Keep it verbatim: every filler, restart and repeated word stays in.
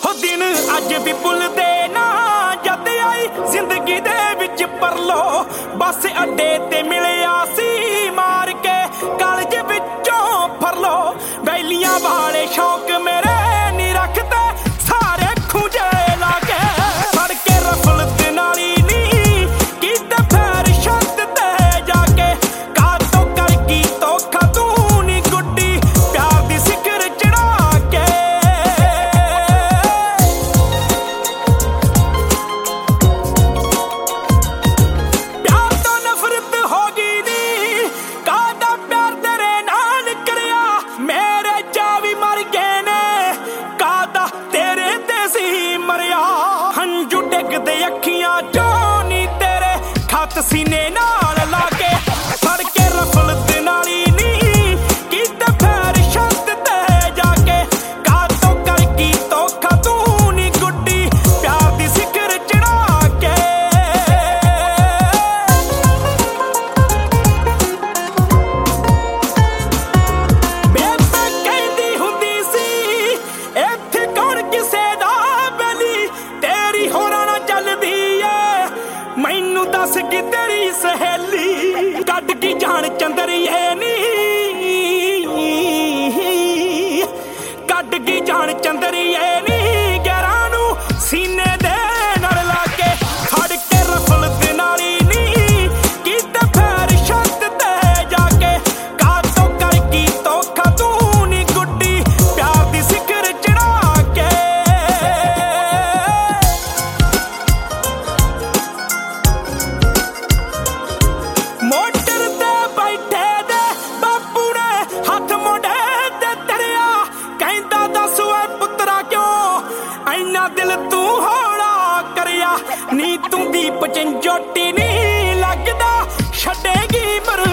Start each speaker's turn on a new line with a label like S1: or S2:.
S1: हो दिन अज भी भुलदे ना जद आई जिंदगी दे विच परलो बस अड्डे ते मिलिया सी मार के कालज विचों फरलो बैलियां वाले शौक मेरे नी रखते सारे खूंजे लाके फड़ के रफल ते नाली नी कीते पैर छत ते जाके का तो कर की धोखा तू नी गुड्डी प्यार दी सिखर चढ़ा के प्यार तो नफरत हो गई नी कादा प्यार तेरे नाल करिया मेरे जावी मर गए ने कादा तेरे ते सी मरिया हंजू डिगदे अखियां चों नी तेरे खत सीने नाल लाके फड़ के रफल ते नाली नी कीते पैर छत ते जाके का तो कर की धोखा तू नी गुड्डी प्यार दी सिखर चढ़ा के बेबे कहंदी हुंदी सी इत्थे कौन किसे दा बैली तेरी होरां नाल चलदी ऐ मैनू दस कि तेरी सहेली कड की जान चंदरिए नी कड की जान चंदरिए नी गैरां नू सीने दे नाल लाके फड़ के रफल ते नाली नी कीते पैर छत ते जाके का तो कर की धोखा तू नी गुड्डी प्यार दी सिखर चढ़ा के मोटर ते बैठे दे बापू ने हथ मोड़े ते धरिया कहंदा दस ओए पुत्तरा क्यों ऐना दिल तू हौला करिया नी तू दीप चिंजोटी नी लगदा छड्डेगी मर